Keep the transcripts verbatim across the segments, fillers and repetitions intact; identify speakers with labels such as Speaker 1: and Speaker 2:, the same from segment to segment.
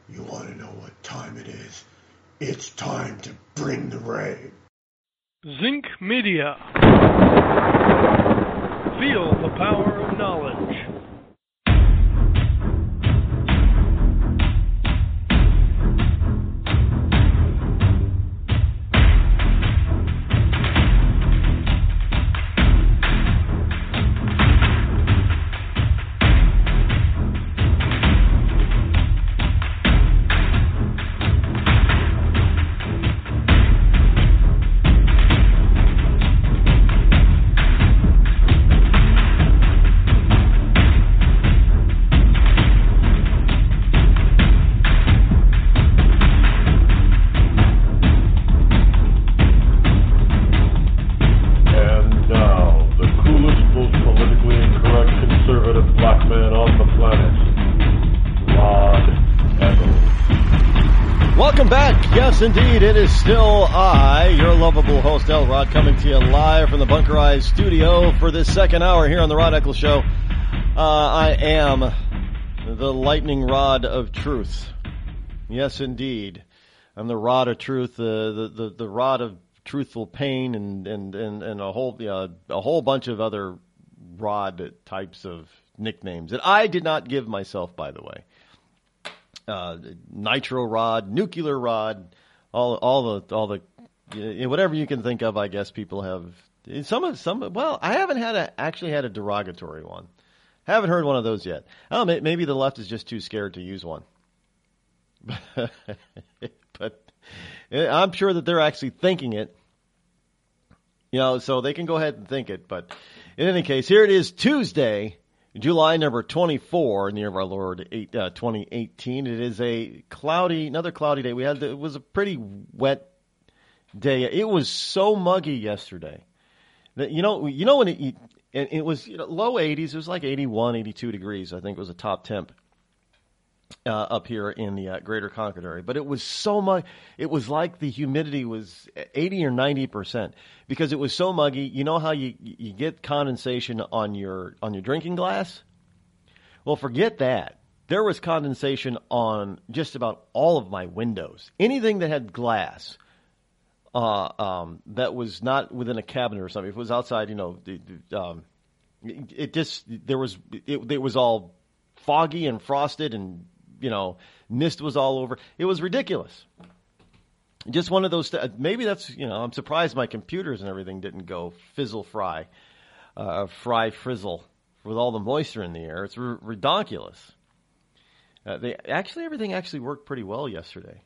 Speaker 1: You want to know what time it is? It's time to bring the rain.
Speaker 2: Zinc Media. Feel the power of knowledge.
Speaker 3: Indeed, it is still I, your lovable host, L. Rod, coming to you live from the Bunkerized studio for this second hour here on the Rod Eccles Show. Uh, I am the lightning rod of truth. Yes, indeed. I'm the rod of truth, uh, the, the, the rod of truthful pain, and, and, and, and a whole, uh, a whole bunch of other rod types of nicknames that I did not give myself, by the way. Uh, nitro rod, nuclear rod, all, all the, all the, you know, whatever you can think of. I guess people have some of some. Well, I haven't had a actually had a derogatory one. Haven't heard one of those yet. Oh, maybe the left is just too scared to use one. But I'm sure that they're actually thinking it. You know, so they can go ahead and think it. But in any case, here it is, Tuesday, July number twenty-four in the year of our Lord, eight, uh, twenty eighteen. It is a cloudy, another cloudy day. We had, it was a pretty wet day. It was so muggy yesterday that, you know, you know, when it, it, it was, you know, low eighties, it was like eighty-one, eighty-two degrees. I think it was a top temp, uh, up here in the uh, greater Concord area. But it was so muggy. It was like the humidity was eighty or ninety percent. Because it was so muggy. You know how you you get condensation on your on your drinking glass? Well, forget that. There was condensation on just about all of my windows. Anything that had glass, uh, um, that was not within a cabinet or something. If it was outside, you know, the, the, um, it, it just there was it, it was all foggy and frosted, and you know, mist was all over. It was ridiculous. Just one of those, maybe that's, you know, I'm surprised my computers and everything didn't go fizzle fry, uh, fry frizzle with all the moisture in the air. It's r- redonkulous. Uh, they actually, everything actually worked pretty well yesterday.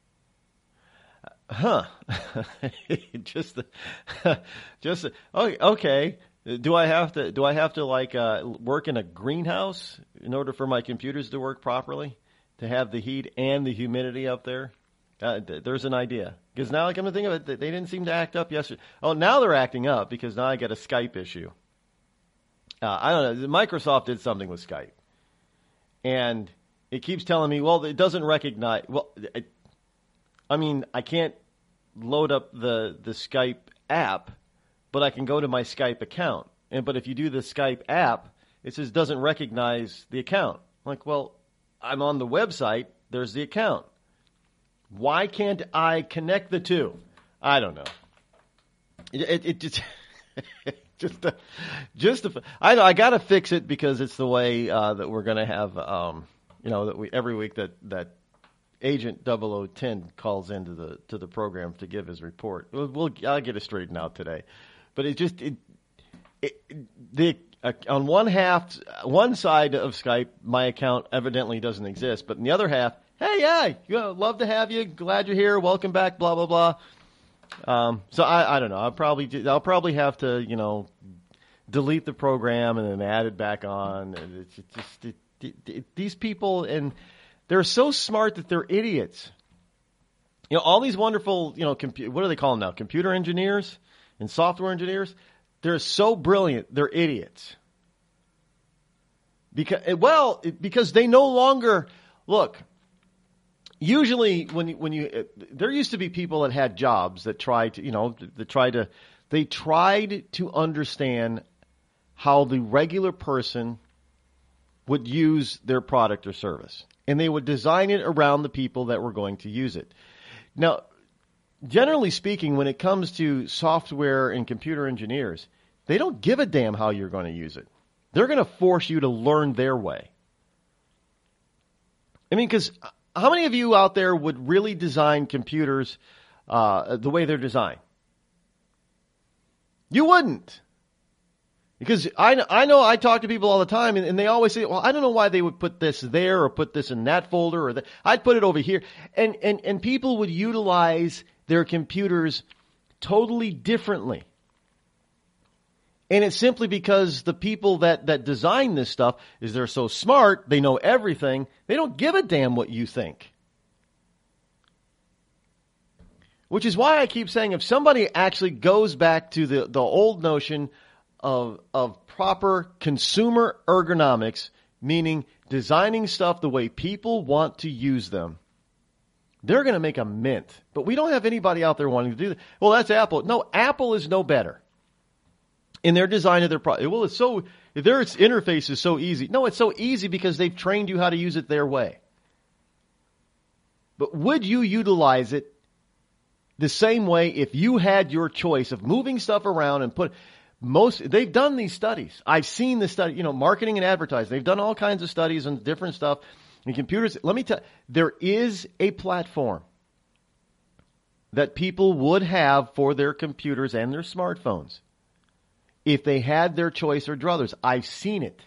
Speaker 3: Uh, huh. just, just, okay, okay. Do I have to, do I have to like, uh, work in a greenhouse in order for my computers to work properly? To have the heat and the humidity up there? Uh, th- there's an idea. Because now I come to think of it, they didn't seem to act up yesterday. Oh, now they're acting up because now I get a Skype issue. Uh, I don't know. Microsoft did something with Skype. And it keeps telling me, well, it doesn't recognize. Well, it, I mean, I can't load up the, the Skype app, but I can go to my Skype account. And But if you do the Skype app, it says doesn't recognize the account. I'm like, well, I'm on the website. There's the account. Why can't I connect the two? I don't know. It, it, it just, just, a, just, a, I, I got to fix it because it's the way uh, that we're going to have, um, you know, that we every week that that Agent double oh ten calls into the to the program to give his report. We'll, we'll I'll get it straightened out today, but it just it, it the. Uh, on one half, one side of Skype, my account evidently doesn't exist, but in the other half, hey, yeah, you know, love to have you, glad you're here, welcome back, blah blah blah. Um, so I, I don't know. I'll probably, I'll probably have to, you know, delete the program and then add it back on. And it's just it, it, it, these people, and they're so smart that they're idiots. You know, all these wonderful, you know, compu- what do they call them now? Computer engineers and software engineers. They're so brilliant, they're idiots. Because, well, because they no longer, look, usually when you, when you, there used to be people that had jobs that tried to, you know, that tried to, they tried to understand how the regular person would use their product or service. and they would design it around the people that were going to use it. Now, generally speaking, when it comes to software and computer engineers, they don't give a damn how you're going to use it. They're going to force you to learn their way. I mean, because how many of you out there would really design computers uh, the way they're designed? You wouldn't. Because I, I know I talk to people all the time, and, and they always say, well, I don't know why they would put this there or put this in that folder, or that. I'd put it over here. And, and, and people would utilize their computers totally differently. And it's simply because the people that, that design this stuff is they're so smart, they know everything, they don't give a damn what you think. Which is why I keep saying if somebody actually goes back to the, the old notion of, of proper consumer ergonomics, meaning designing stuff the way people want to use them, they're going to make a mint. But we don't have anybody out there wanting to do that. Well, that's Apple. No, Apple is no better in their design of their product. Well, it's so, their interface is so easy. No, it's so easy because they've trained you how to use it their way. But would you utilize it the same way if you had your choice of moving stuff around and put most, they've done these studies. I've seen the study, you know, marketing and advertising. They've done all kinds of studies on different stuff in computers. Let me tell you, there is a platform that people would have for their computers and their smartphones if they had their choice or druthers. I've seen it.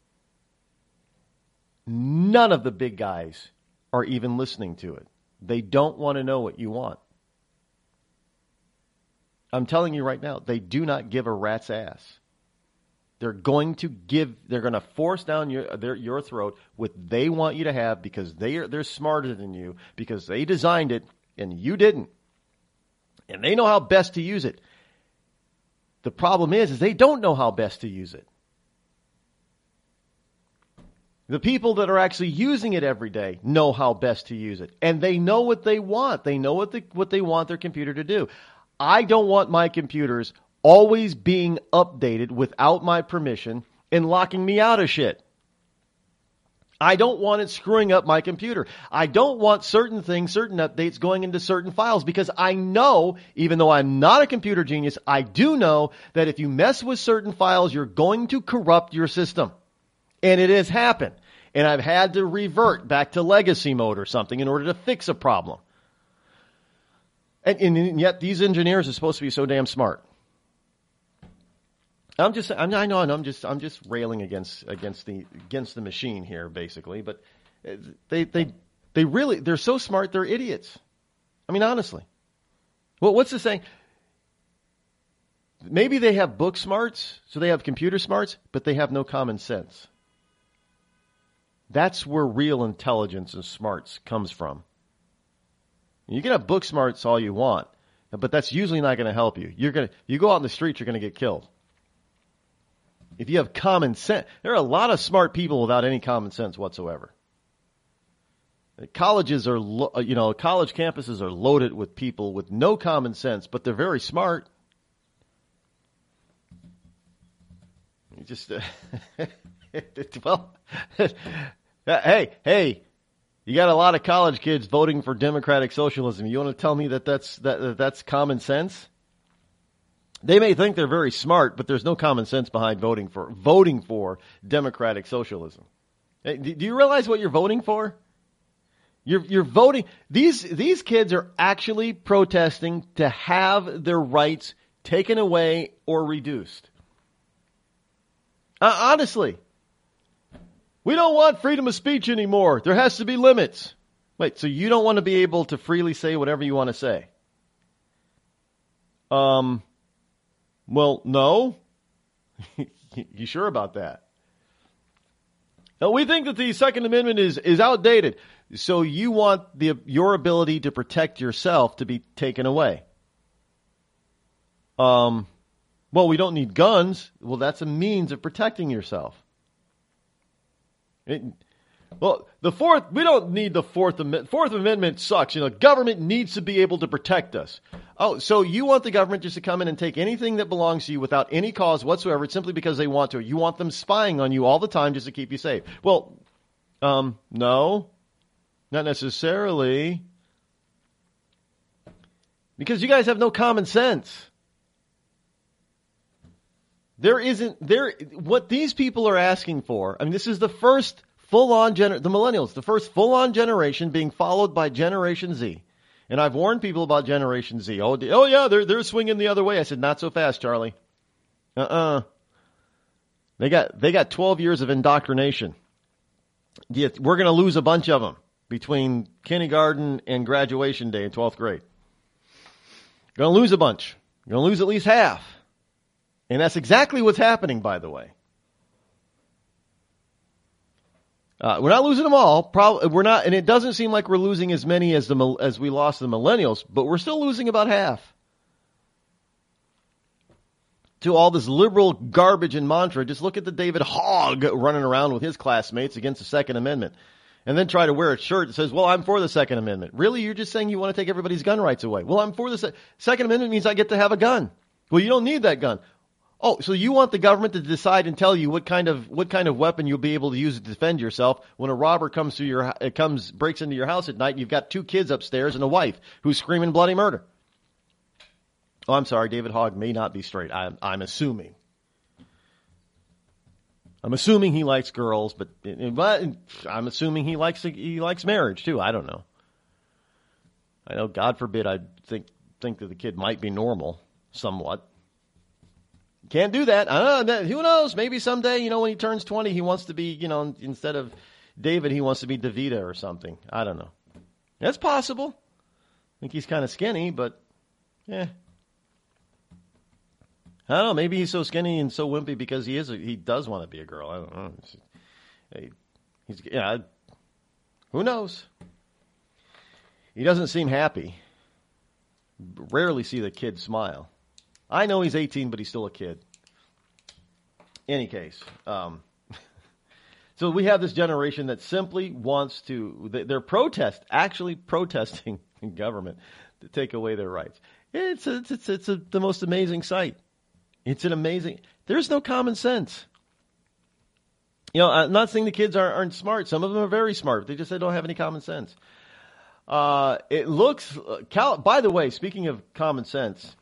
Speaker 3: None of the big guys are even listening to it. They don't want to know what you want. I'm telling you right now, they do not give a rat's ass. They're going to give, they're going to force down your their, your throat what they want you to have because they are, they're smarter than you, because they designed it and you didn't. And they know how best to use it. The problem is, is they don't know how best to use it. The people that are actually using it every day know how best to use it. And they know what they want. They know what, the, what they want their computer to do. I don't want my computers always being updated without my permission and locking me out of shit. I don't want it screwing up my computer. I don't want certain things, certain updates going into certain files because I know, even though I'm not a computer genius, I do know that if you mess with certain files, you're going to corrupt your system. And it has happened. And I've had to revert back to legacy mode or something in order to fix a problem. And, and yet these engineers are supposed to be so damn smart. I'm just, I'm, I know, I'm just, I'm just railing against, against the, against the machine here, basically. But they, they, they really, they're so smart, they're idiots. I mean, honestly. Well, what's the saying? Maybe they have book smarts, so they have computer smarts, but they have no common sense. That's where real intelligence and smarts comes from. You can have book smarts all you want, but that's usually not going to help you. You're going to, you go out in the street, you're going to get killed. If you have common sense, there are a lot of smart people without any common sense whatsoever. Colleges are, lo- you know, college campuses are loaded with people with no common sense, but they're very smart. You just, uh, well, hey, hey. You got a lot of college kids voting for democratic socialism. You want to tell me that that's, that, that that's common sense? They may think they're very smart, but there's no common sense behind voting for voting for democratic socialism. Hey, do you realize what you're voting for? You're you're voting. These these kids are actually protesting to have their rights taken away or reduced. Uh, honestly. We don't want freedom of speech anymore. There has to be limits. Wait, so you don't want to be able to freely say whatever you want to say? Um, well, no. You sure about that? No, we think that the Second Amendment is, is outdated. So you want the your ability to protect yourself to be taken away. Um, well, we don't need guns. Well, that's a means of protecting yourself. It, well, the fourth, we don't need the fourth amendment. Fourth Amendment sucks. You know, government needs to be able to protect us. Oh, so you want the government just to come in and take anything that belongs to you without any cause whatsoever, simply because they want to. You want them spying on you all the time just to keep you safe. Well, um, no. Not necessarily. Because you guys have no common sense. There isn't, there, what these people are asking for, I mean, this is the first full-on, gener- the millennials, the first full-on generation being followed by Generation Z. And I've warned people about Generation Z. Oh, oh yeah, they're, they're swinging the other way. I said, not so fast, Charlie. Uh-uh. They got, they got twelve years of indoctrination. We're going to lose a bunch of them between kindergarten and graduation day in twelfth grade. Going to lose a bunch. Going to lose at least half. And that's exactly what's happening, by the way. Uh, we're not losing them all. Probably we're not, and it doesn't seem like we're losing as many as the as we lost the millennials, but we're still losing about half to all this liberal garbage and mantra. Just look at the David Hogg running around with his classmates against the Second Amendment, and then try to wear a shirt that says, "Well, I'm for the Second Amendment." Really, you're just saying you want to take everybody's gun rights away. Well, I'm for the se- Second Amendment means I get to have a gun. Well, you don't need that gun. Oh, so you want the government to decide and tell you what kind of what kind of weapon you'll be able to use to defend yourself when a robber comes to your it comes breaks into your house at night and you've got two kids upstairs and a wife who's screaming bloody murder. Oh, I'm sorry, David Hogg may not be straight. I'm I'm assuming. I'm assuming he likes girls, but but I'm assuming he likes he likes marriage too. I don't know. I know, God forbid, I think think that the kid might be normal somewhat. Can't do that. I don't know. Who knows? Maybe someday, you know, when he turns twenty, he wants to be, you know, instead of David, he wants to be DeVita or something. I don't know. That's possible. I think he's kind of skinny, but, yeah. I don't know. Maybe he's so skinny and so wimpy because he is. A, he does want to be a girl. I don't know. He, he's yeah. Who knows? He doesn't seem happy. Rarely see the kid smile. I know he's eighteen, but he's still a kid. Any case, um, so we have this generation that simply wants to. They're protest, actually protesting government to take away their rights. It's a, it's it's a, the most amazing sight. It's an amazing. There's no common sense. You know, I'm not saying the kids aren't, aren't smart. Some of them are very smart. They just they don't have any common sense. Uh, it looks. Cal, by the way, speaking of common sense.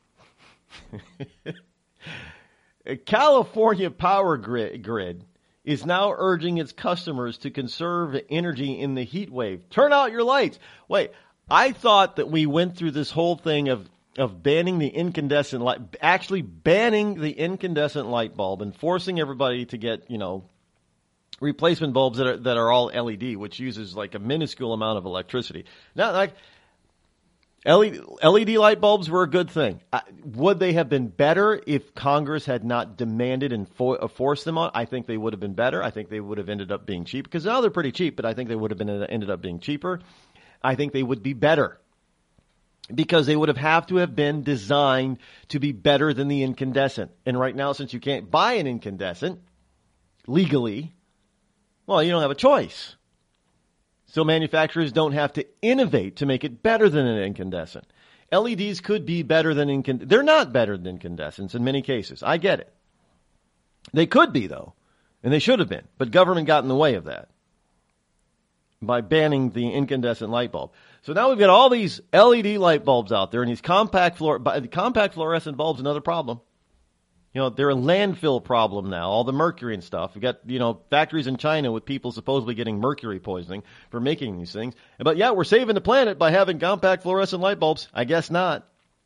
Speaker 3: California Power Grid, Grid is now urging its customers to conserve energy in the heat wave. Turn out your lights. Wait, I thought that we went through this whole thing of, of banning the incandescent light, actually banning the incandescent light bulb and forcing everybody to get, you know, replacement bulbs that are, that are all L E D, which uses like a minuscule amount of electricity. Now, like, L E D light bulbs were a good thing. Uh, would they have been better if Congress had not demanded and for, uh, forced them on? I think they would have been better. I think they would have ended up being cheap because now they're pretty cheap, but I think they would have been ended up being cheaper. I think they would be better because they would have have to have been designed to be better than the incandescent. And right now, since you can't buy an incandescent legally, well, you don't have a choice. So manufacturers don't have to innovate to make it better than an incandescent. L E Ds could be better than incandescent. They're not better than incandescents in many cases. I get it. They could be, though, and they should have been. But government got in the way of that by banning the incandescent light bulb. So now we've got all these L E D light bulbs out there, and these compact fluor- compact fluorescent bulbs, another problem. You know, they're a landfill problem now, all the mercury and stuff. We've got, you know, factories in China with people supposedly getting mercury poisoning for making these things. But yeah, we're saving the planet by having compact fluorescent light bulbs. I guess not.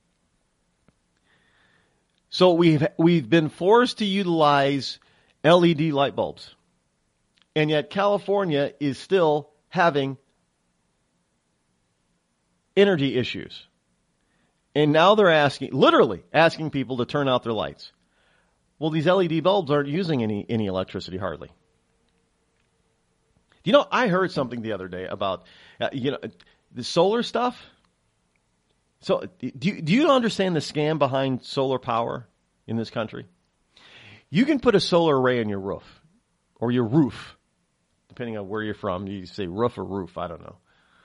Speaker 3: So we've, we've been forced to utilize L E D light bulbs. And yet California is still having energy issues. And now they're asking, literally asking people to turn out their lights. Well, these L E D bulbs aren't using any, any electricity hardly. You know, I heard something the other day about, uh, you know, the solar stuff. So do you, do you understand the scam behind solar power in this country? You can put a solar array on your roof or your roof, depending on where you're from. You say roof or roof, I don't know.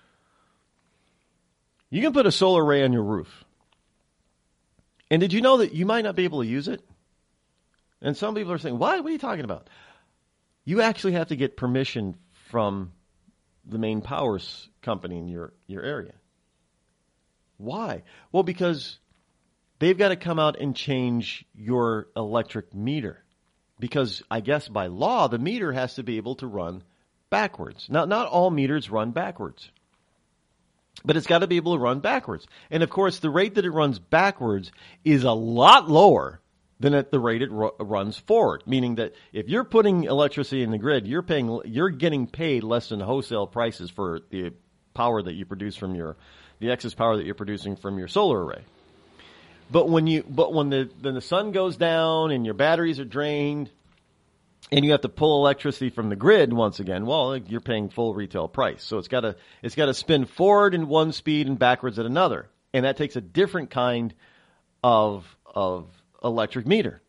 Speaker 3: You can put a solar array on your roof. And did you know that you might not be able to use it? And some people are saying, why? What are you talking about? You actually have to get permission from the main power s- company in your, your area. Why? Well, because they've got to come out and change your electric meter. Because I guess by law, the meter has to be able to run backwards. Now, not all meters run backwards. But it's got to be able to run backwards. And of course, the rate that it runs backwards is a lot lower than at the rate it ru- runs forward. Meaning that if you're putting electricity in the grid, you're paying, you're getting paid less than wholesale prices for the power that you produce from your, the excess power that you're producing from your solar array. But when you, but when the, then the sun goes down and your batteries are drained and you have to pull electricity from the grid once again, well, you're paying full retail price. So it's got to, it's got to spin forward in one speed and backwards at another. And that takes a different kind of, of electric meter.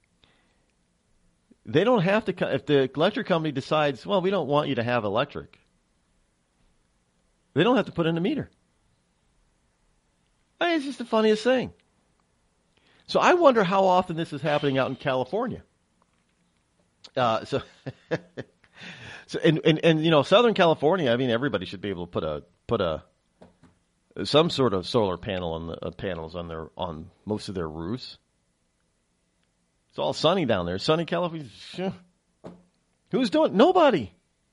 Speaker 3: They don't have to, if the electric company decides, well, we don't want you to have electric, they don't have to put in a meter. I mean, it's just the funniest thing. So I wonder how often this is happening out in California. Uh, so, so and, and, and, you know, Southern California, I mean, everybody should be able to put a, put a, some sort of solar panel on the uh, panels on their, on most of their roofs. It's all sunny down there. Sunny California. Who's doing it? Nobody.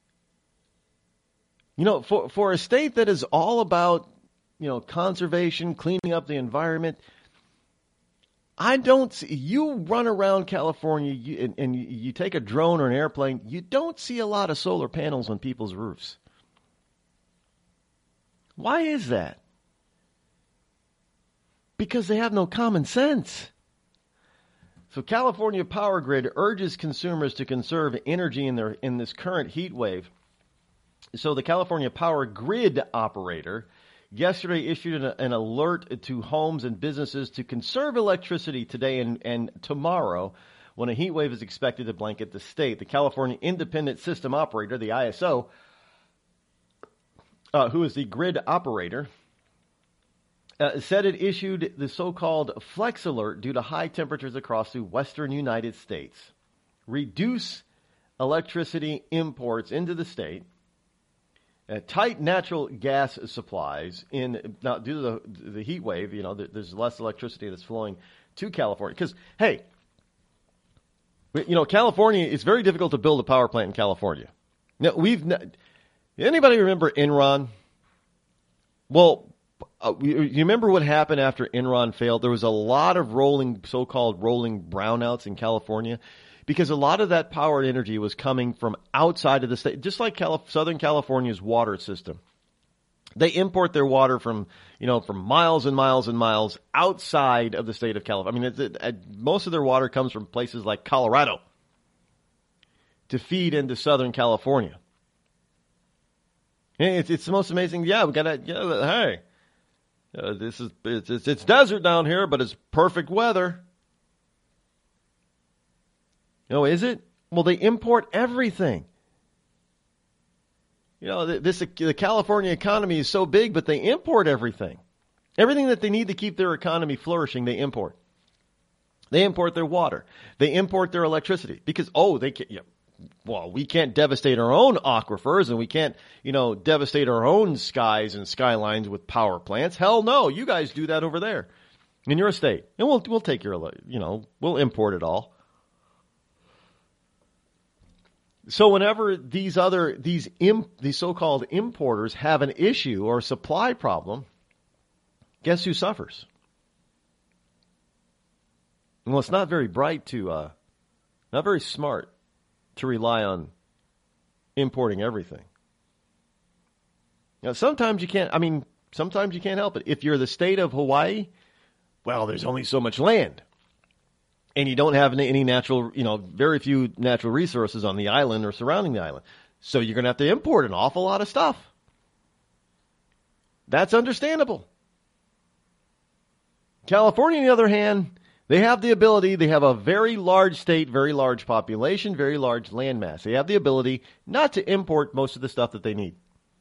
Speaker 3: You know, for, for a state that is all about, you know, conservation, cleaning up the environment, I don't see, you run around California you, and, and you, you take a drone or an airplane, you don't see a lot of solar panels on people's roofs. Why is that? Because they have no common sense. So California Power Grid urges consumers to conserve energy in their in this current heat wave. So the California Power Grid operator yesterday issued an, an alert to homes and businesses to conserve electricity today and, and tomorrow when a heat wave is expected to blanket the state. The California Independent System Operator, the I S O, uh, who is the grid operator, uh, said it issued the so-called Flex Alert due to high temperatures across the western United States. Reduce electricity imports into the state. Uh, tight natural gas supplies in now due to the, the heat wave, you know, there's less electricity that's flowing to California. Because, hey, you know, California, it's very difficult to build a power plant in California. Now, we've, anybody remember Enron? Well, uh, you remember what happened after Enron failed? There was a lot of rolling, so-called rolling brownouts in California. Because a lot of that power and energy was coming from outside of the state, just like Calif- Southern California's water system. They import their water from, you know, from miles and miles and miles outside of the state of California. I mean, it, it, most of their water comes from places like Colorado to feed into Southern California. It's, it's the most amazing. Yeah, we got to, you know, hey, uh, this is, it's, it's, it's desert down here, but it's perfect weather. No, is it? Well, they import everything. You know, this the California economy is so big, but they import everything. Everything that they need to keep their economy flourishing, they import. They import their water. They import their electricity because, oh, they can't, yeah, well, we can't devastate our own aquifers and we can't, you know, devastate our own skies and skylines with power plants. Hell no, you guys do that over there in your state. And we'll, we'll take your, you know, we'll import it all. So whenever these other, these imp, these so-called importers have an issue or a supply problem, guess who suffers? Well, it's not very bright to, uh, not very smart to rely on importing everything. Now, sometimes you can't, I mean, sometimes you can't help it. If you're the state of Hawaii, well, there's only so much land. And you don't have any natural, you know, very few natural resources on the island or surrounding the island. So you're going to have to import an awful lot of stuff. That's understandable. California, on the other hand, they have the ability, they have a very large state, very large population, very large landmass. They have the ability not to import most of the stuff that they need.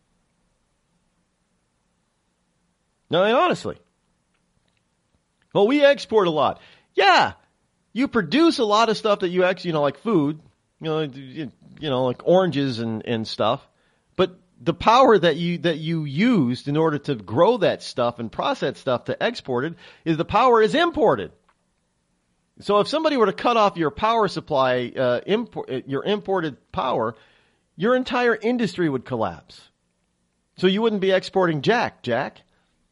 Speaker 3: No, and honestly. Well, we export a lot. Yeah. You produce a lot of stuff that you actually, you know, like food, you know, you, you know, like oranges and, and stuff. But the power that you that you used in order to grow that stuff and process stuff to export it is the power is imported. So if somebody were to cut off your power supply, uh, import, your imported power, your entire industry would collapse. So you wouldn't be exporting jack, Jack.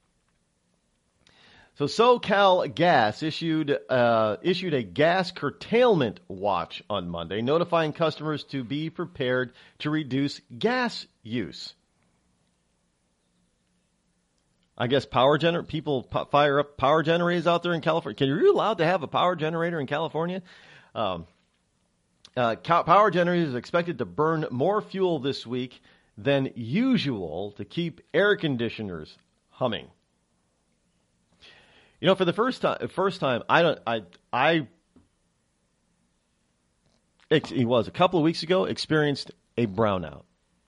Speaker 3: So SoCal Gas issued uh, issued a gas curtailment watch on Monday, notifying customers to be prepared to reduce gas use. I guess power gener- people p- fire up power generators out there in California. Can you, are you allowed to have a power generator in California? Um, uh, power generators are expected to burn more fuel this week than usual to keep air conditioners humming. You know, for the first time, first time, I don't, I, I, it was a couple of weeks ago, experienced a brownout.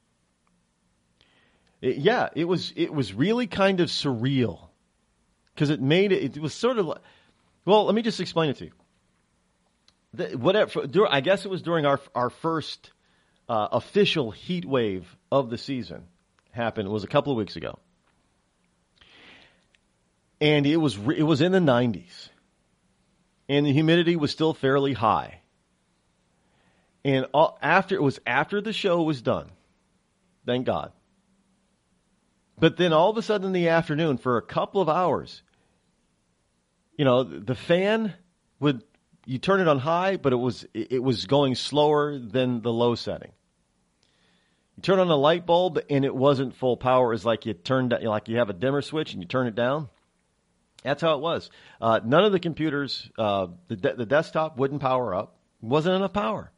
Speaker 3: It, yeah, it was, it was really kind of surreal because it made it, it was sort of like, well, let me just explain it to you. The, whatever, I guess it was during our, our first uh, official heat wave of the season happened. It was a couple of weeks ago. And it was it was in the nineties, and the humidity was still fairly high. And all, after it was after the show was done, thank God. But then all of a sudden in the afternoon, for a couple of hours, you know, the fan would you turn it on high, but it was it was going slower than the low setting. You turn on a light bulb, and it wasn't full power. It was like you turned like you have a dimmer switch and you turn it down. That's how it was. Uh, none of the computers, uh, the de- the desktop wouldn't power up. Wasn't enough power.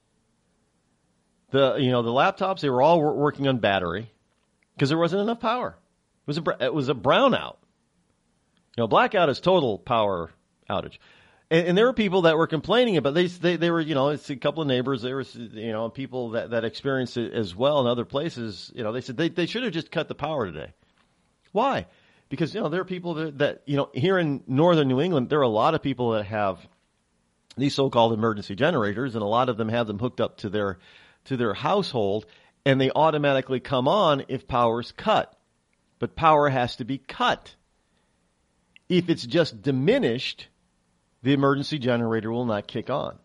Speaker 3: The you know the laptops, they were all wor- working on battery because there wasn't enough power. It was a br- it was a brownout. You know, blackout is total power outage, and, and there were people that were complaining about they they they were you know it's a couple of neighbors there was you know people that, that experienced it as well in other places. You know they said they they should have just cut the power today. Why? Because, you know, there are people that, that, you know, here in northern New England, there are a lot of people that have these so-called emergency generators, and a lot of them have them hooked up to their to their household, and they automatically come on if power's cut. But power has to be cut. If it's just diminished, the emergency generator will not kick on.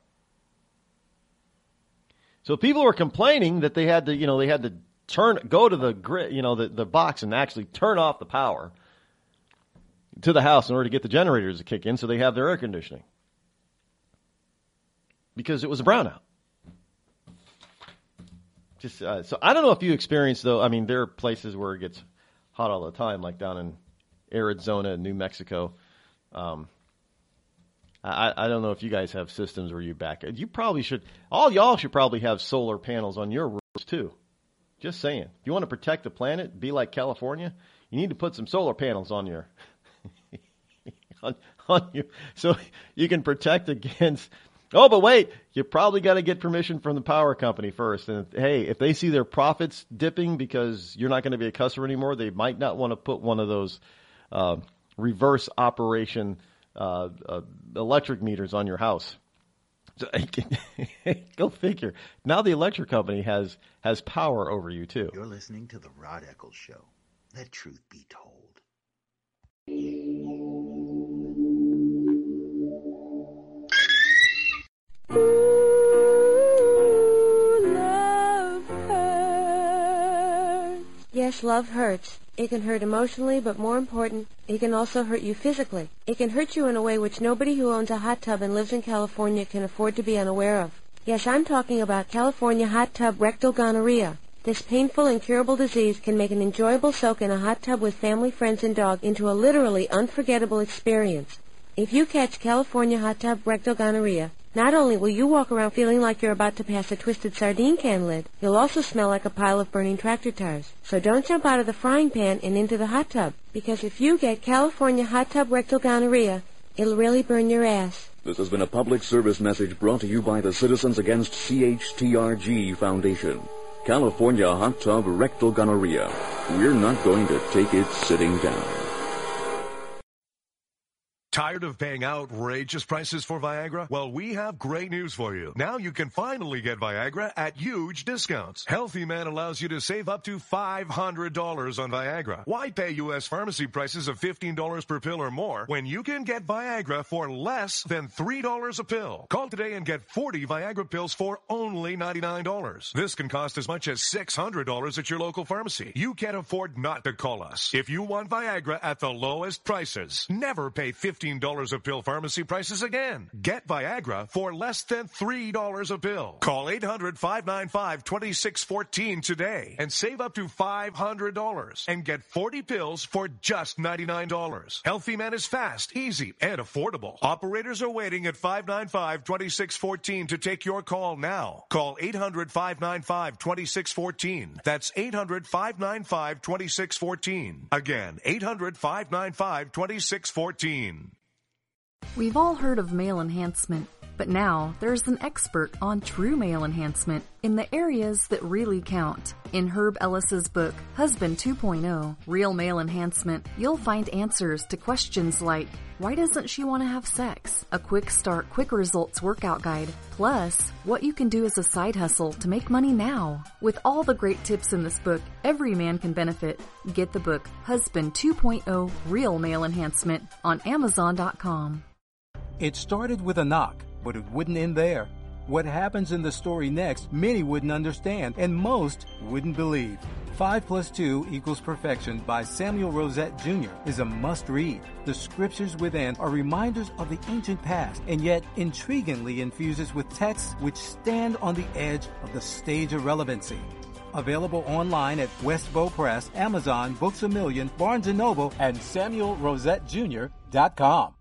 Speaker 3: So people were complaining that they had to, you know, they had to turn, go to the grid, you know, the, the box and actually turn off the power to the house in order to get the generators to kick in so they have their air conditioning. Because it was a brownout. Just uh, so I don't know if you experienced, though, I mean, there are places where it gets hot all the time, like down in Arizona and New Mexico. Um, I, I don't know if you guys have systems where you back. You probably should, all y'all should probably have solar panels on your roofs, too. Just saying. If you want to protect the planet, be like California, you need to put some solar panels on your on, on you so you can protect against. Oh, but wait, you probably got to get permission from the power company first. And hey, if they see their profits dipping because you're not going to be a customer anymore, they might not want to put one of those uh, reverse operation uh, uh, electric meters on your house. So, go figure. Now the electric company has has power over you too.
Speaker 4: You're listening to the Rod Eccles Show. Let truth be told.
Speaker 5: Ooh, love hurts. Yes, love hurts. It can hurt emotionally, but more important, it can also hurt you physically. It can hurt you in a way which nobody who owns a hot tub and lives in California can afford to be unaware of. Yes, I'm talking about California hot tub rectal gonorrhea. This painful, incurable disease can make an enjoyable soak in a hot tub with family, friends, and dog into a literally unforgettable experience. If you catch California hot tub rectal gonorrhea, not only will you walk around feeling like you're about to pass a twisted sardine can lid, you'll also smell like a pile of burning tractor tires. So don't jump out of the frying pan and into the hot tub, because if you get California hot tub rectal gonorrhea, it'll really burn your ass.
Speaker 6: This has been a public service message brought to you by the Citizens Against C H T R G Foundation. California hot tub rectal gonorrhea. We're not going to take it sitting down.
Speaker 7: Tired of paying outrageous prices for Viagra? Well, we have great news for you. Now you can finally get Viagra at huge discounts. Healthy Man allows you to save up to five hundred dollars on Viagra. Why pay U S pharmacy prices of fifteen dollars per pill or more when you can get Viagra for less than three dollars a pill? Call today and get forty Viagra pills for only ninety-nine dollars. This can cost as much as six hundred dollars at your local pharmacy. You can't afford not to call us. If you want Viagra at the lowest prices, never pay fifteen dollars a pill pharmacy prices again. Get Viagra for less than three dollars a pill. Call eight hundred, five nine five, two six one four today and save up to five hundred dollars and get forty pills for just ninety-nine dollars. Healthy Man is fast, easy, and affordable. Operators are waiting at five nine five, two six one four to take your call now. Call eight hundred, five nine five, two six one four. That's eight hundred, five nine five, two six one four. Again, eight hundred, five nine five, two six one four.
Speaker 8: We've all heard of male enhancement, but now there's an expert on true male enhancement in the areas that really count. In Herb Ellis's book, Husband two point oh, Real Male Enhancement, you'll find answers to questions like, why doesn't she want to have sex? A quick start, quick results workout guide, plus what you can do as a side hustle to make money now. With all the great tips in this book, every man can benefit. Get the book, Husband two point oh, Real Male Enhancement, on Amazon dot com.
Speaker 9: It started with a knock, but it wouldn't end there. What happens in the story next, many wouldn't understand, and most wouldn't believe. Five plus two equals perfection by Samuel Rosette Junior is a must-read. The scriptures within are reminders of the ancient past, and yet intriguingly infuses with texts which stand on the edge of the stage of relevancy. Available online at Westbow Press, Amazon, Books A Million, Barnes and Noble, and Samuel Rosette Junior dot com.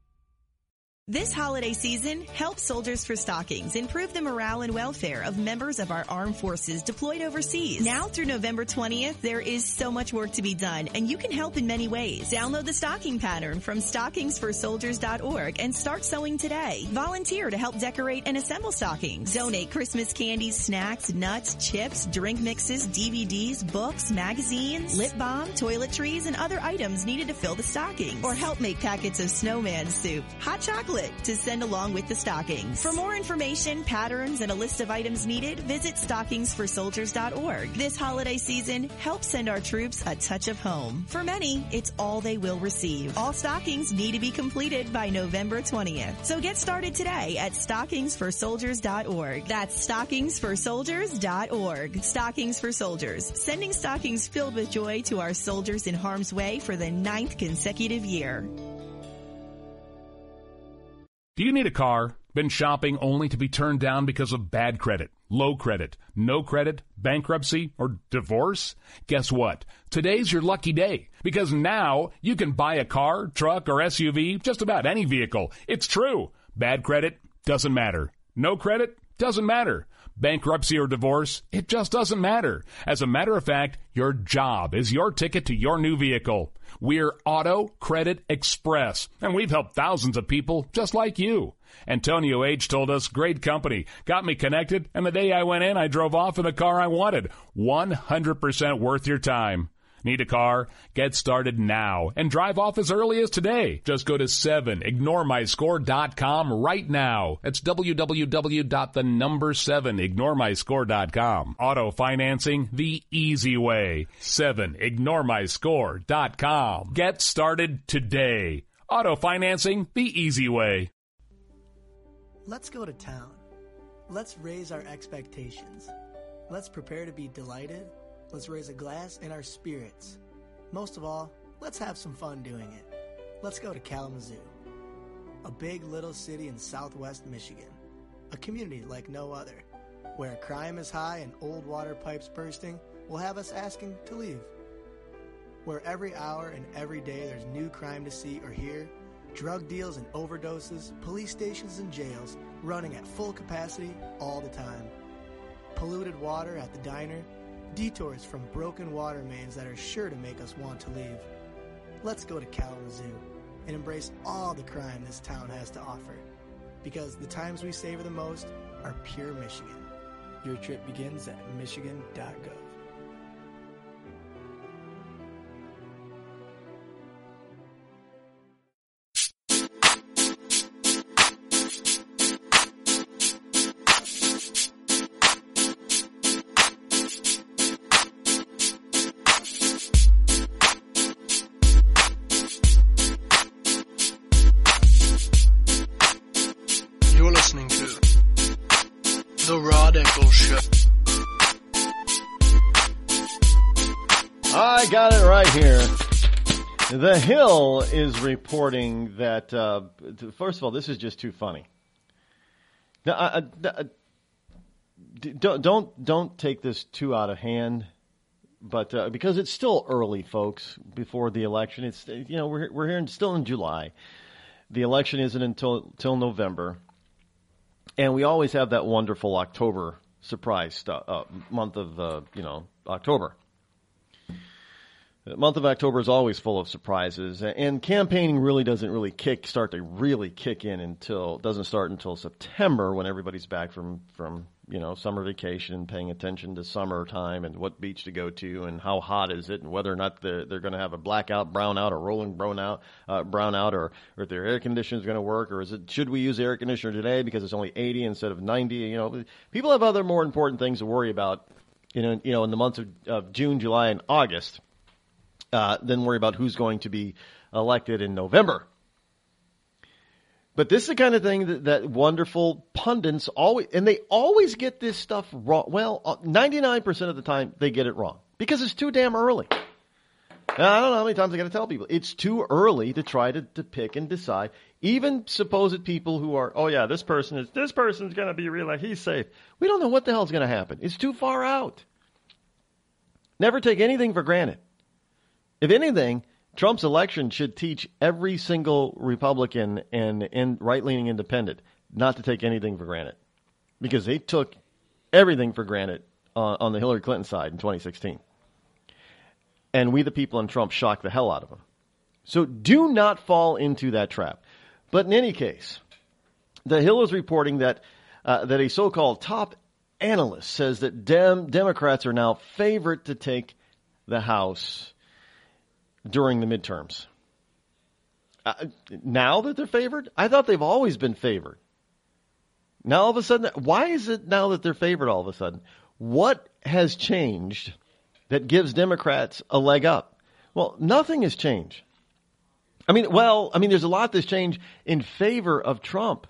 Speaker 10: This holiday season, help Soldiers for Stockings improve the morale and welfare of members of our armed forces deployed overseas. Now through November twentieth, there is so much work to be done, and you can help in many ways. Download the stocking pattern from stockings for soldiers dot org and start sewing today. Volunteer to help decorate and assemble stockings. Donate Christmas candies, snacks, nuts, chips, drink mixes, D V Ds, books, magazines, lip balm, toiletries, and other items needed to fill the stockings. Or help make packets of snowman soup, hot chocolate, to send along with the stockings. For more information, patterns, and a list of items needed, visit stockings for soldiers dot org. This holiday season, help send our troops a touch of home. For many, it's all they will receive. All stockings need to be completed by November twentieth. So get started today at stockings for soldiers dot org. That's stockings for soldiers dot org. Stockings for Soldiers, sending stockings filled with joy to our soldiers in harm's way for the ninth consecutive year.
Speaker 11: Do you need a car? Been shopping only to be turned down because of bad credit, low credit, no credit, bankruptcy, or divorce? Guess what? Today's your lucky day, because now you can buy a car, truck, or S U V, just about any vehicle. It's true. Bad credit doesn't matter. No credit doesn't matter. Bankruptcy or divorce, it just doesn't matter. As a matter of fact, your job is your ticket to your new vehicle. We're Auto Credit Express, and we've helped thousands of people just like you. Antonio H. told us, great company, got me connected, and the day I went in, I drove off in the car I wanted. one hundred percent worth your time. Need a car? Get started now and drive off as early as today. Just go to seven ignore my score dot com right now. That's w w w dot the number seven ignore my score dot com. Auto financing the easy way. seven ignore my score dot com. Get started today. Auto financing the easy way.
Speaker 12: Let's go to town. Let's raise our expectations. Let's prepare to be delighted. Let's raise a glass in our spirits. Most of all, let's have some fun doing it. Let's go to Kalamazoo, a big little city in southwest Michigan, a community like no other, where crime is high and old water pipes bursting will have us asking to leave. Where every hour and every day there's new crime to see or hear, drug deals and overdoses, police stations and jails running at full capacity all the time. Polluted water at the diner, detours from broken water mains that are sure to make us want to leave. Let's go to Kalamazoo and embrace all the crime this town has to offer, because the times we savor the most are pure Michigan. Your trip begins at michigan dot gov.
Speaker 3: right here. The Hill is reporting that, uh, first of all, this is just too funny. Now, uh, uh, don't, don't, don't take this too out of hand, but, uh, because it's still early, folks, before the election. It's, you know, we're, we're here in, still in July. The election isn't until, until November. And we always have that wonderful October surprise stuff, uh, month of, uh, you know, October. The month of October is always full of surprises, and campaigning really doesn't really kick start to really kick in until doesn't start until September, when everybody's back from from you know summer vacation and paying attention to summertime and what beach to go to and how hot is it and whether or not they're, they're going to have a blackout, brownout, or rolling brownout, uh, brownout, or, or if their air conditioner is going to work, or is it should we use the air conditioner today because it's only eighty instead of ninety? You know, people have other more important things to worry about. You know, you know, in the months of, of June, July, and August. Uh, then worry about who's going to be elected in November. But this is the kind of thing that, that wonderful pundits always, and they always get this stuff wrong. Well, ninety-nine percent of the time they get it wrong because it's too damn early. Now, I don't know how many times I got to tell people. It's too early to try to, to pick and decide. Even supposed people who are, oh yeah, this person is, this person's going to be real, he's safe. We don't know what the hell's going to happen. It's too far out. Never take anything for granted. If anything, Trump's election should teach every single Republican and, and right-leaning independent not to take anything for granted, because they took everything for granted on, on the Hillary Clinton side in twenty sixteen. And we, the people in Trump, shocked the hell out of them. So do not fall into that trap. But in any case, the Hill is reporting that uh, that a so-called top analyst says that Dem- Democrats are now favored to take the House during the midterms. Uh, now that they're favored? I thought they've always been favored. Now all of a sudden, why is it now that they're favored all of a sudden? What has changed that gives Democrats a leg up? Well, nothing has changed. I mean, well, I mean, there's a lot that's changed in favor of Trump.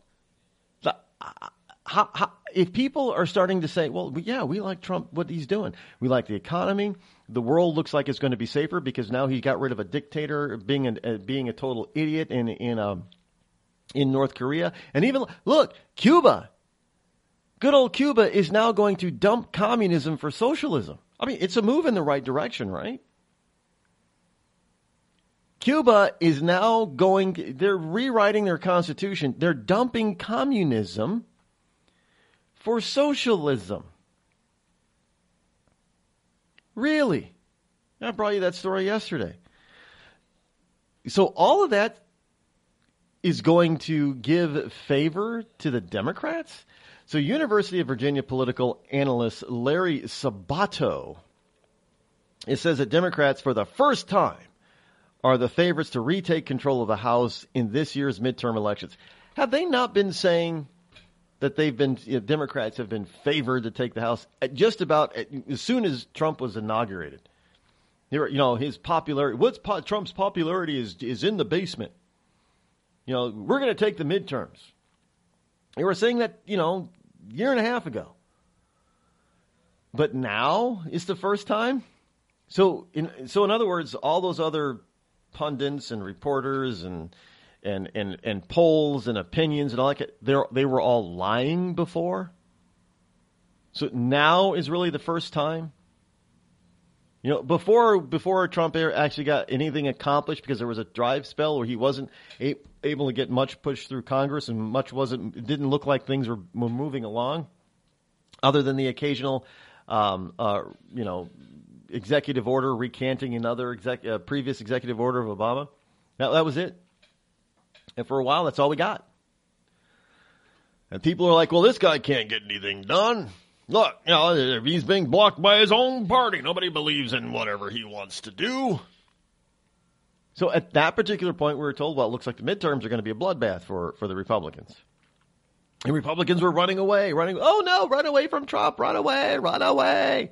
Speaker 3: How, how, if people are starting to say, well, yeah, we like Trump, what he's doing. We like the economy. The world looks like it's going to be safer because now he got rid of a dictator, being a, uh, being a total idiot in in um, in North Korea. And even, look, Cuba. Good old Cuba is now going to dump communism for socialism. I mean, it's a move in the right direction, right? Cuba is now going, they're rewriting their constitution. They're dumping communism for socialism. Really? I brought you that story yesterday. So all of that is going to give favor to the Democrats? So University of Virginia political analyst Larry Sabato, it says that Democrats for the first time are the favorites to retake control of the House in this year's midterm elections. Have they not been saying that they've been, you know, Democrats have been favored to take the House at just about at, as soon as Trump was inaugurated? You know, his popularity, what's po- Trump's popularity is is in the basement. You know, we're going to take the midterms. They were saying that, you know, a year and a half ago. But now is the first time. So, in so in other words, all those other pundits and reporters and and and, and polls and opinions and all that, they they were all lying before. So now is really the first time. You know, before before Trump actually got anything accomplished, because there was a drive spell where he wasn't a, able to get much pushed through Congress, and much wasn't. It didn't look like things were, were moving along, other than the occasional, um, uh, you know, executive order recanting another exec, uh, previous executive order of Obama. That that was it. And for a while, that's all we got. And people are like, "Well, this guy can't get anything done. Look, you know, he's being blocked by his own party. Nobody believes in whatever he wants to do." So at that particular point, we were told, well, it looks like the midterms are going to be a bloodbath for, for the Republicans. And Republicans were running away, running, oh no, run away from Trump, run away, run away.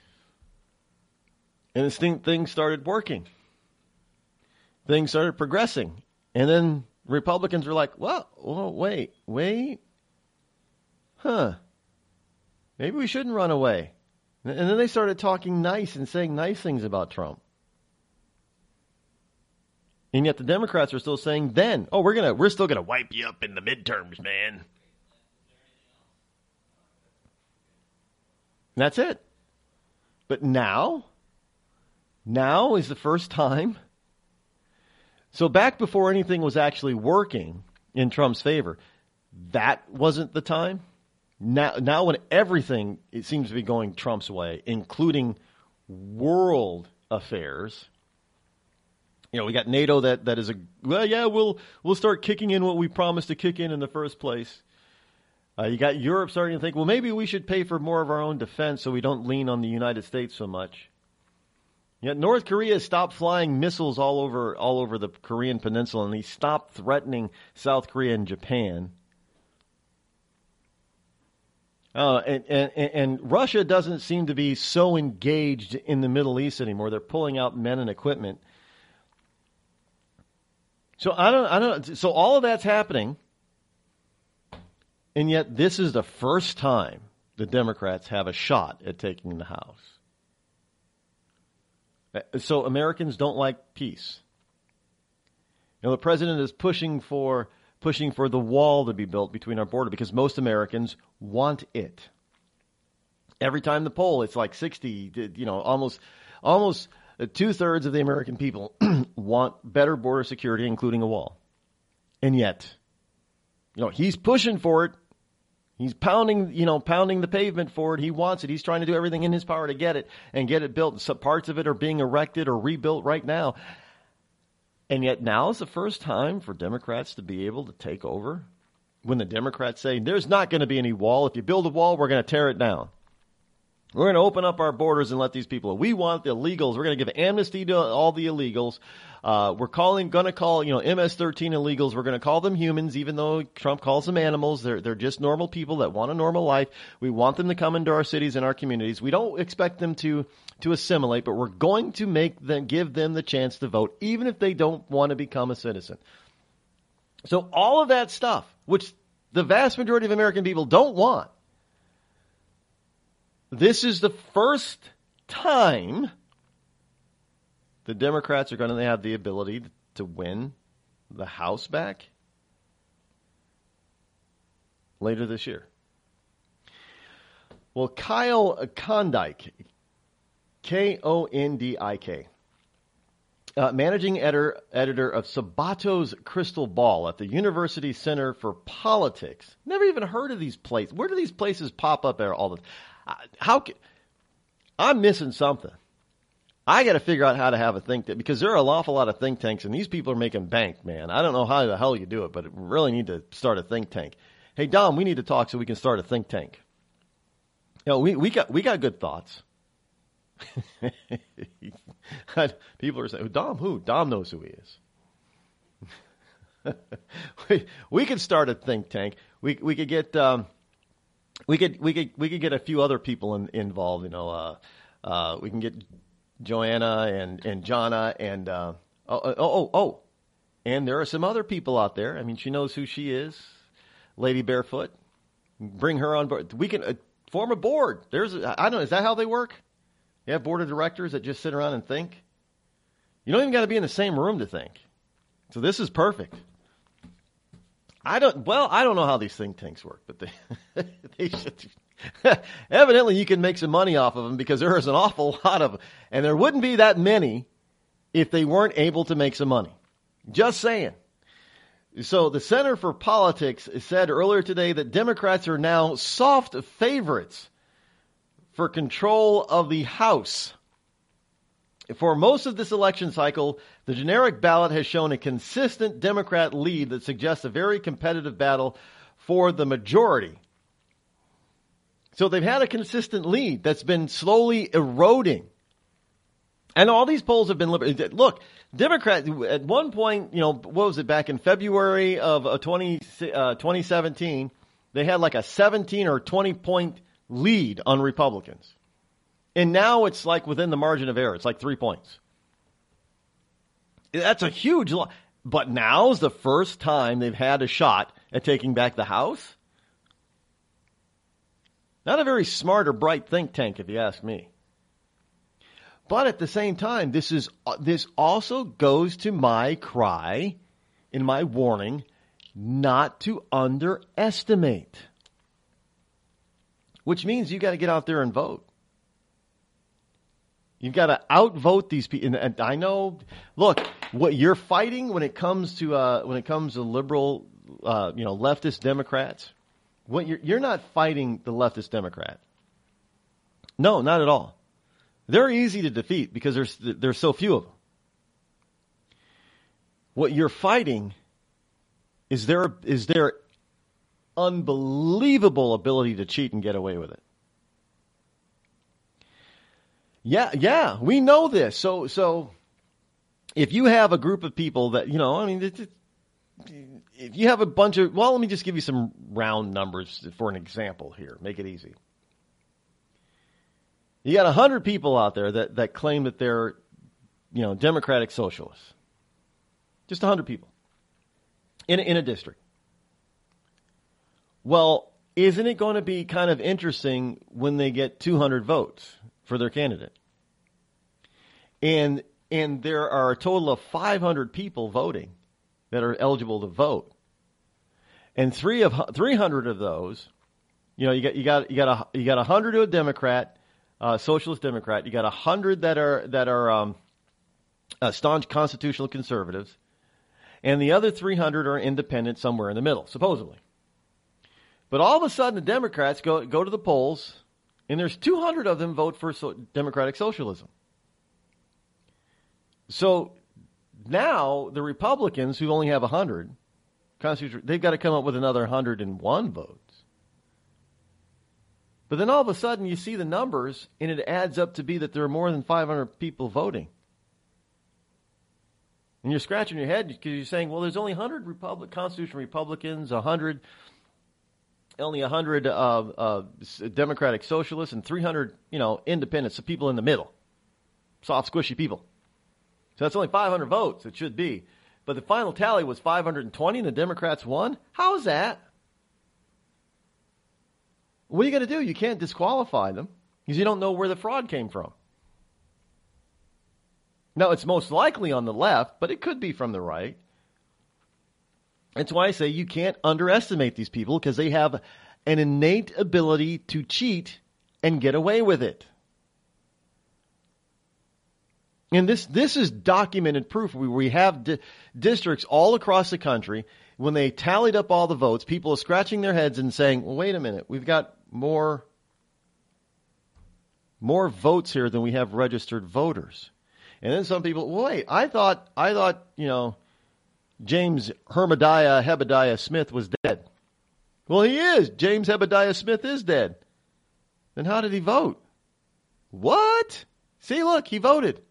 Speaker 3: And this thing, things started working. Things started progressing. And then Republicans were like, well, well wait, wait. Huh. Maybe we shouldn't run away. And then they started talking nice and saying nice things about Trump. And yet the Democrats are still saying then, oh, we're gonna we're still gonna wipe you up in the midterms, man. And that's it. But now, now is the first time. So back before anything was actually working in Trump's favor, that wasn't the time. Now, now when everything it seems to be going Trump's way, including world affairs. You know, we got NATO that, that is a, well, yeah, we'll we'll start kicking in what we promised to kick in in the first place. Uh, you got Europe starting to think, well, maybe we should pay for more of our own defense so we don't lean on the United States so much. Yet North Korea stopped flying missiles all over all over the Korean peninsula, and he stopped threatening South Korea and Japan. Uh, and, and, and Russia doesn't seem to be so engaged in the Middle East anymore. They're pulling out men and equipment. So I don't, I don't. So all of that's happening, and yet this is the first time the Democrats have a shot at taking the House. So Americans don't like peace. You know, the president is pushing for pushing for the wall to be built between our border because most Americans want it. Every time the poll, it's like sixty. You know, almost almost. Two thirds of the American people want better border security, including a wall. And yet, you know, he's pushing for it. He's pounding, you know, pounding the pavement for it. He wants it. He's trying to do everything in his power to get it and get it built. Some parts of it are being erected or rebuilt right now. And yet now is the first time for Democrats to be able to take over. When the Democrats say, there's not going to be any wall. If you build a wall, we're going to tear it down. We're going to open up our borders and let these people. We want the illegals. We're going to give amnesty to all the illegals. Uh, we're calling, going to call, you know, M S thirteen illegals. We're going to call them humans, even though Trump calls them animals. They're they're just normal people that want a normal life. We want them to come into our cities and our communities. We don't expect them to to assimilate, but we're going to make them give them the chance to vote, even if they don't want to become a citizen. So all of that stuff, which the vast majority of American people don't want. This is the first time the Democrats are going to have the ability to win the House back later this year. Well, Kyle Kondik, K O N D I K, uh, managing editor, editor of Sabato's Crystal Ball at the University Center for Politics. Never even heard of these places. Where do these places pop up there all the time? How can, I'm missing something. I got to figure out how to have a think tank because there are an awful lot of think tanks and these people are making bank, man. I don't know how the hell you do it, but we really need to start a think tank. Hey, Dom, we need to talk so we can start a think tank. You know, we, we got we got good thoughts. People are saying, Dom who? Dom knows who he is. we, we could start a think tank. We we could get um, we could we could we could get a few other people in, involved. You know, uh, uh, we can get Joanna and and Jonna and uh, oh oh oh oh, and there are some other people out there. I mean, she knows who she is, Lady Barefoot. Bring her on board. We can uh, form a board. There's I don't know. Is that how they work? You have board of directors that just sit around and think. You don't even got to be in the same room to think. So this is perfect. I don't. Well, I don't know how these think tanks work, but they they should. Evidently, you can make some money off of them because there is an awful lot of them, and there wouldn't be that many if they weren't able to make some money. Just saying. So the Center for Politics said earlier today that Democrats are now soft favorites for control of the House. For most of this election cycle, the generic ballot has shown a consistent Democrat lead that suggests a very competitive battle for the majority. So they've had a consistent lead that's been slowly eroding. And all these polls have been liberated. Look, Democrats, at one point, you know, what was it, back in February of twenty, uh, twenty seventeen, they had like a seventeen or twenty point lead on Republicans. And now it's like within the margin of error. It's like three points. That's a huge lot. But now's the first time they've had a shot at taking back the House. Not a very smart or bright think tank, if you ask me. But at the same time, this is this also goes to my cry in my warning not to underestimate, which means you got to get out there and vote. You've got to outvote these people. And I know, look, what you're fighting when it comes to uh, when it comes to liberal, uh, you know, leftist Democrats. What you're you're not fighting the leftist Democrat. No, not at all. They're easy to defeat because there's there's so few of them. What you're fighting is their is their unbelievable ability to cheat and get away with it. Yeah, yeah, we know this. So, so if you have a group of people that, you know, I mean, it, it, if you have a bunch of, well, let me just give you some round numbers for an example here. Make it easy. You got a hundred people out there that, that claim that they're, you know, democratic socialists. Just a hundred people in, in a district. Well, isn't it going to be kind of interesting when they get two hundred votes for their candidate? And and there are a total of five hundred people voting that are eligible to vote. And three of three hundred of those, you know, you got you got you got a you got one hundred to a Democrat, uh, socialist Democrat. You got one hundred that are that are um, uh, staunch constitutional conservatives, and the other three hundred are independent somewhere in the middle, supposedly. But all of a sudden, the Democrats go go to the polls, and there's two hundred of them vote for so- democratic socialism. So now the Republicans, who only have one hundred, they've got to come up with another one hundred one votes. But then all of a sudden, you see the numbers, and it adds up to be that there are more than five hundred people voting. And you're scratching your head because you're saying, well, there's only one hundred Republic, constitutional Republicans, one hundred, only one hundred uh, uh, Democratic Socialists, and three hundred, you know, independents, so people in the middle, soft, squishy people. So that's only five hundred votes, it should be. But the final tally was five hundred twenty, and the Democrats won? How is that? What are you going to do? You can't disqualify them because you don't know where the fraud came from. Now, it's most likely on the left, but it could be from the right. That's why I say you can't underestimate these people because they have an innate ability to cheat and get away with it. And this this is documented proof. We, we have di- districts all across the country. When they tallied up all the votes, people are scratching their heads and saying, well, wait a minute, we've got more, more votes here than we have registered voters. And then some people, well, wait, I thought, I thought, you know, James Hermodiah Hebediah Smith was dead. Well, he is. James Hebediah Smith is dead. Then how did he vote? What? See, look, he voted.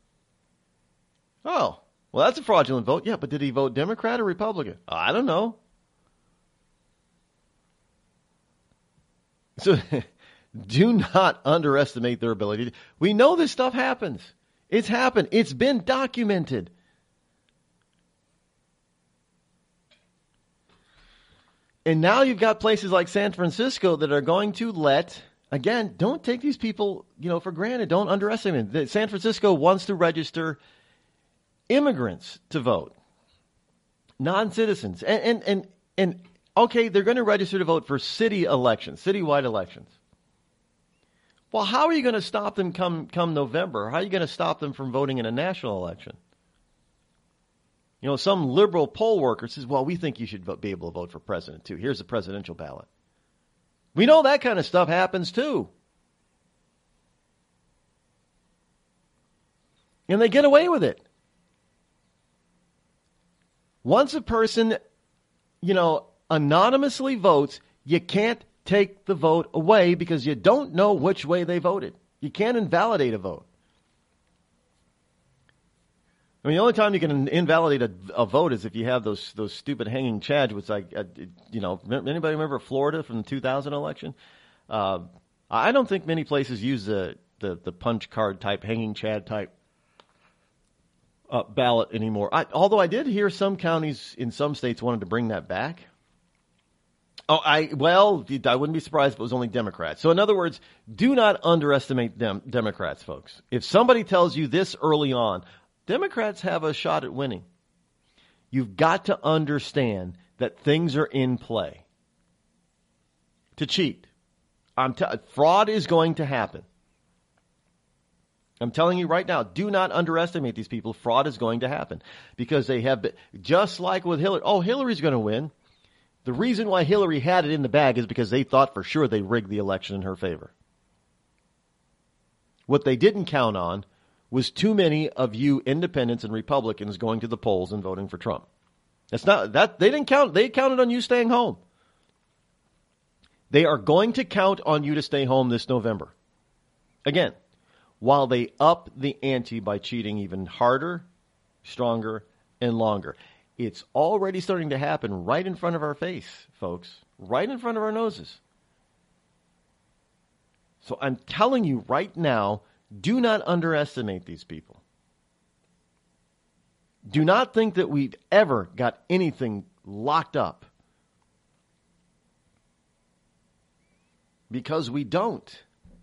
Speaker 3: Oh, well, that's a fraudulent vote. Yeah, but did he vote Democrat or Republican? I don't know. So do not underestimate their ability. To, we know this stuff happens. It's happened. It's been documented. And now you've got places like San Francisco that are going to let, again, don't take these people, you know, for granted. Don't underestimate them. San Francisco wants to register immigrants to vote, non-citizens. And, and, and, and okay, they're going to register to vote for city elections, citywide elections. Well, how are you going to stop them come, come November? How are you going to stop them from voting in a national election? You know, some liberal poll worker says, well, we think you should vote, be able to vote for president, too. Here's the presidential ballot. We know that kind of stuff happens, too. And they get away with it. Once a person, you know, anonymously votes, you can't take the vote away because you don't know which way they voted. You can't invalidate a vote. I mean, the only time you can invalidate a, a vote is if you have those those stupid hanging chads, which I, uh, you know, anybody remember Florida from the two thousand election? Uh, I don't think many places use the, the, the punch card type, hanging chad type uh, ballot anymore. I, although I did hear some counties in some states wanted to bring that back. Oh, I well, I wouldn't be surprised if it was only Democrats. So in other words, do not underestimate them, Democrats, folks. If somebody tells you this early on, Democrats have a shot at winning. You've got to understand that things are in play to cheat. I'm t- fraud is going to happen. I'm telling you right now, do not underestimate these people. Fraud is going to happen because they have been, just like with Hillary. Oh, Hillary's going to win. The reason why Hillary had it in the bag is because they thought for sure they rigged the election in her favor. What they didn't count on was too many of you independents and Republicans going to the polls and voting for Trump. That's not that they didn't count. They counted on you staying home. They are going to count on you to stay home this November. Again, while they up the ante by cheating even harder, stronger, and longer. It's already starting to happen right in front of our face, folks. Right in front of our noses. So I'm telling you right now, do not underestimate these people. Do not think that we ever got anything locked up. Because we don't.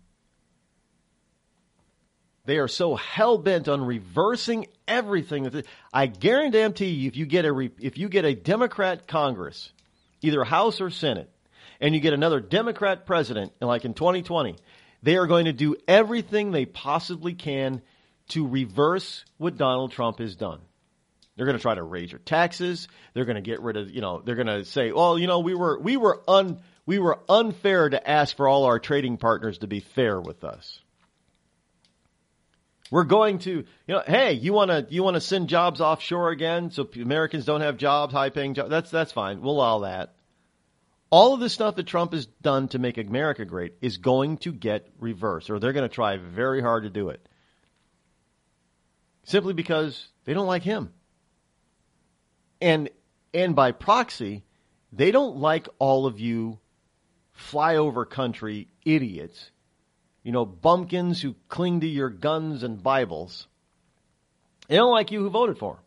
Speaker 3: They are so hell-bent on reversing everything. I guarantee you, if you get a if you get a Democrat Congress, either House or Senate, and you get another Democrat president, like in twenty twenty, they are going to do everything they possibly can to reverse what Donald Trump has done. They're going to try to raise your taxes. They're going to get rid of, you know, they're going to say, well, you know, we were we were un we were unfair to ask for all our trading partners to be fair with us. We're going to, you know, hey, you want to you want to send jobs offshore again so Americans don't have jobs, high-paying jobs? That's that's fine. We'll allow that. All of the stuff that Trump has done to make America great is going to get reversed, or they're going to try very hard to do it. Simply because they don't like him. And and by proxy, they don't like all of you flyover country idiots. You know, bumpkins who cling to your guns and Bibles. They don't like you who voted for them.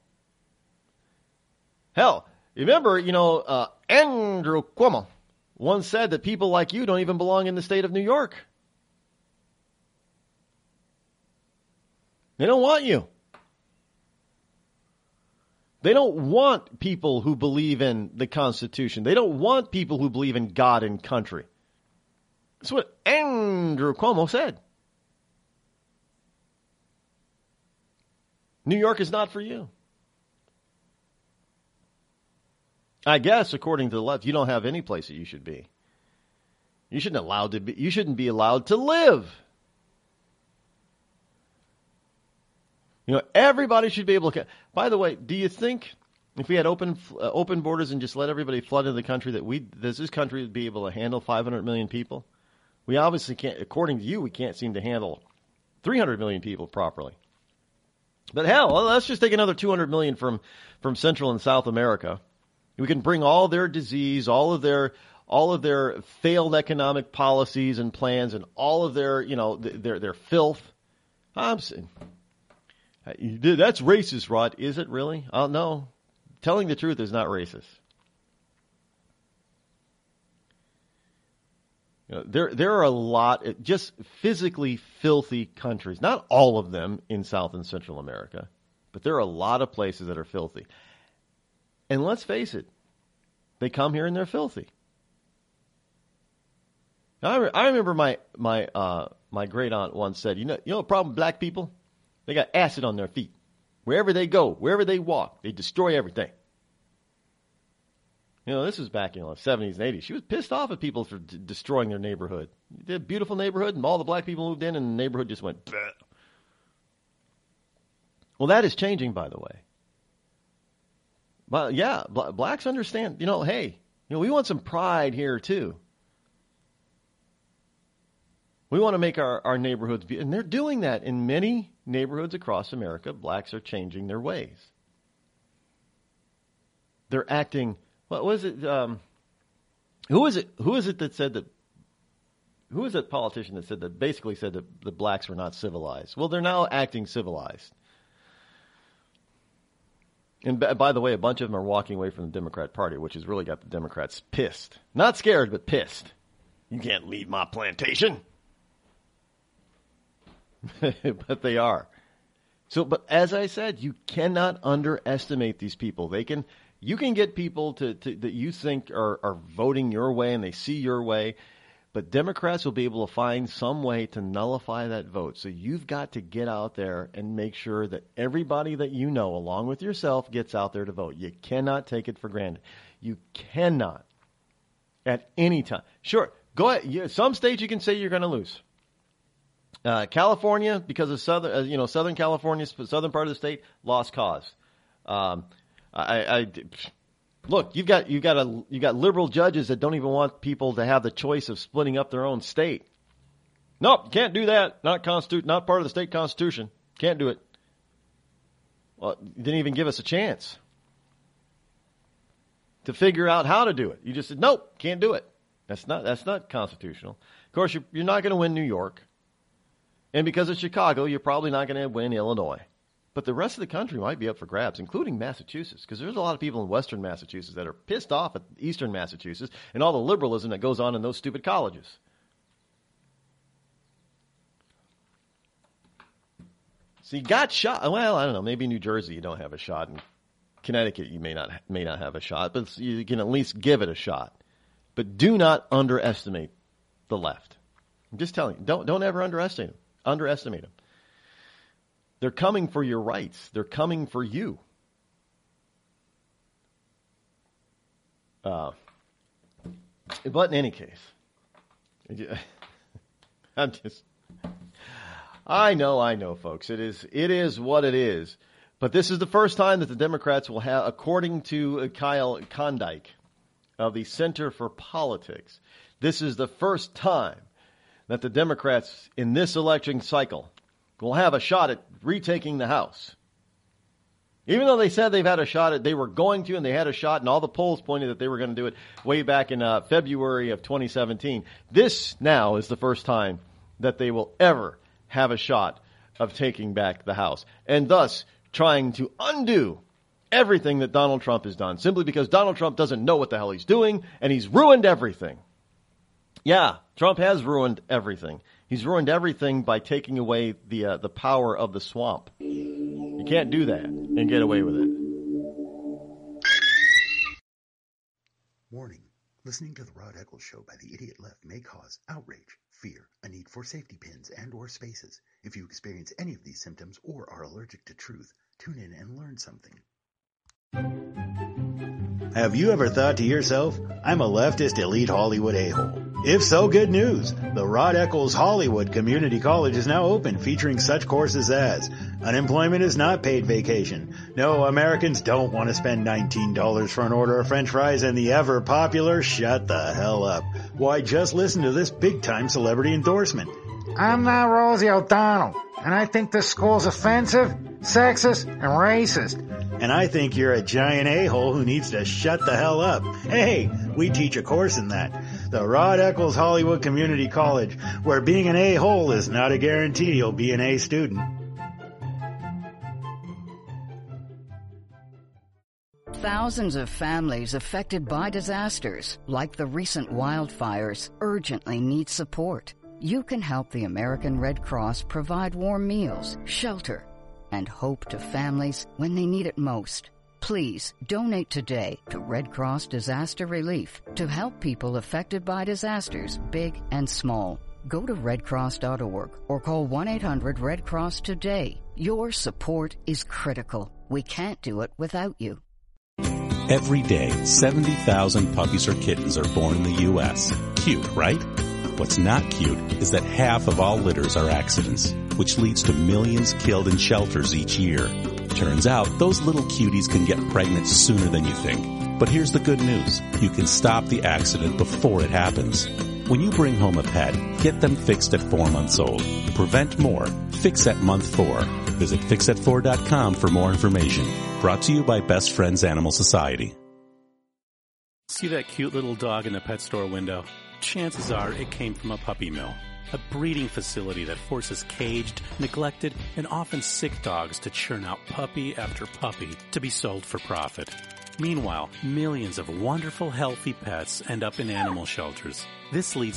Speaker 3: Hell, remember, you know, uh, Andrew Cuomo once said that people like you don't even belong in the state of New York. They don't want you. They don't want people who believe in the Constitution. They don't want people who believe in God and country. That's what Andrew Cuomo said. New York is not for you. I guess, according to the left, you don't have any place that you should be. You shouldn't allowed to be. You shouldn't be allowed to live. You know, everybody should be able to. By the way, do you think if we had open uh, open borders and just let everybody flood into the country, that we does this country be able to handle five hundred million people? We obviously can't. According to you, we can't seem to handle three hundred million people properly. But hell, let's just take another two hundred million from from Central and South America. We can bring all their disease, all of their all of their failed economic policies and plans, and all of their you know their their filth. I'm saying. That's racist, Rod. Is it really? Oh, no. Telling the truth is not racist. You know, there, there are a lot, just physically filthy countries. Not all of them in South and Central America, but there are a lot of places that are filthy. And let's face it, they come here and they're filthy. I, re- I remember my my uh, my great aunt once said, you know, you know, the problem with black people. They got acid on their feet. Wherever they go, wherever they walk, they destroy everything. You know, this was back in the seventies and eighties. She was pissed off at people for d- destroying their neighborhood. They had a beautiful neighborhood, and all the black people moved in, and the neighborhood just went, bleh. Well, that is changing, by the way. But yeah, bl- blacks understand, you know, hey, you know, we want some pride here, too. We want to make our, our neighborhoods be, and they're doing that in many neighborhoods across America. Blacks are changing their ways. They're acting, what was it, um, who is it, who is it that said that, who is that politician that said that, basically said that the blacks were not civilized? Well, they're now acting civilized. And b- by the way, a bunch of them are walking away from the Democrat Party, which has really got the Democrats pissed. Not scared, but pissed. You can't leave my plantation. But they are. So, but as I said, you cannot underestimate these people. They can, you can get people to, to that you think are, are voting your way and they see your way, but Democrats will be able to find some way to nullify that vote. So you've got to get out there and make sure that everybody that you know, along with yourself, gets out there to vote. You cannot take it for granted. You cannot at any time. Sure, go ahead. Some states you can say you're going to lose. Uh, California, because of southern, uh, you know, Southern California, southern part of the state, lost cause. Um, I, I, look, you've got you've got a you got liberal judges that don't even want people to have the choice of splitting up their own state. Nope, you can't do that. Not constitu- not part of the state constitution. Can't do it. Well, you didn't even give us a chance to figure out how to do it. You just said nope, can't do it. That's not that's not constitutional. Of course, you're, you're not going to win New York. And because of Chicago, you're probably not going to win Illinois. But the rest of the country might be up for grabs, including Massachusetts, because there's a lot of people in western Massachusetts that are pissed off at eastern Massachusetts and all the liberalism that goes on in those stupid colleges. So you got shot. Well, I don't know. Maybe New Jersey you don't have a shot. In Connecticut you may not may not have a shot, but you can at least give it a shot. But do not underestimate the left. I'm just telling you, don't don't ever underestimate them. Underestimate them. They're coming for your rights. They're coming for you. Uh, but in any case, I'm just. I know, I know, folks. It is, it is what it is. But this is the first time that the Democrats will have, according to Kyle Klondike of the Center for Politics, this is the first time that the Democrats in this election cycle will have a shot at retaking the House. Even though they said they've had a shot at, they were going to, and they had a shot, and all the polls pointed that they were going to do it way back in uh, February of twenty seventeen. This now is the first time that they will ever have a shot of taking back the House, and thus trying to undo everything that Donald Trump has done, simply because Donald Trump doesn't know what the hell he's doing, and he's ruined everything. Yeah, Trump has ruined everything. He's ruined everything by taking away the uh, the power of the swamp. You can't do that and get away with it.
Speaker 4: Warning. Listening to the Rod Eccles Show by the Idiot Left may cause outrage, fear, a need for safety pins and or spaces. If you experience any of these symptoms or are allergic to truth, tune in and learn something.
Speaker 13: Have you ever thought to yourself, I'm a leftist elite Hollywood a-hole? If so, good news. The Rod Eccles Hollywood Community College is now open, featuring such courses as unemployment is not paid vacation. No, Americans don't want to spend nineteen dollars for an order of french fries, and the ever popular shut the hell up. Why, just listen to this big-time celebrity endorsement.
Speaker 14: I'm not Rosie O'Donnell, and I think this school's offensive, sexist, and racist.
Speaker 13: And I think you're a giant a-hole who needs to shut the hell up. Hey, we teach a course in that. The Rod Eccles Hollywood Community College, where being an a-hole is not a guarantee you'll be an A student.
Speaker 15: Thousands of families affected by disasters, like the recent wildfires, urgently need support. You can help the American Red Cross provide warm meals, shelter, and hope to families when they need it most. Please donate today to Red Cross Disaster Relief to help people affected by disasters, big and small. Go to red cross dot org or call one eight hundred red cross today. Your support is critical. We can't do it without you.
Speaker 16: Every day, seventy thousand puppies or kittens are born in the U S Cute, right? What's not cute is that half of all litters are accidents, which leads to millions killed in shelters each year. Turns out, those little cuties can get pregnant sooner than you think. But here's the good news. You can stop the accident before it happens. When you bring home a pet, get them fixed at four months old. Prevent more. Fix at month four. Visit fix at four dot com for more information. Brought to you by Best Friends Animal Society.
Speaker 17: See that cute little dog in the pet store window? chances are it came from a puppy mill, a breeding facility that forces caged, neglected, and often sick dogs to churn out puppy after puppy to be sold for profit. Meanwhile, millions of wonderful, healthy pets end up in animal shelters. This leads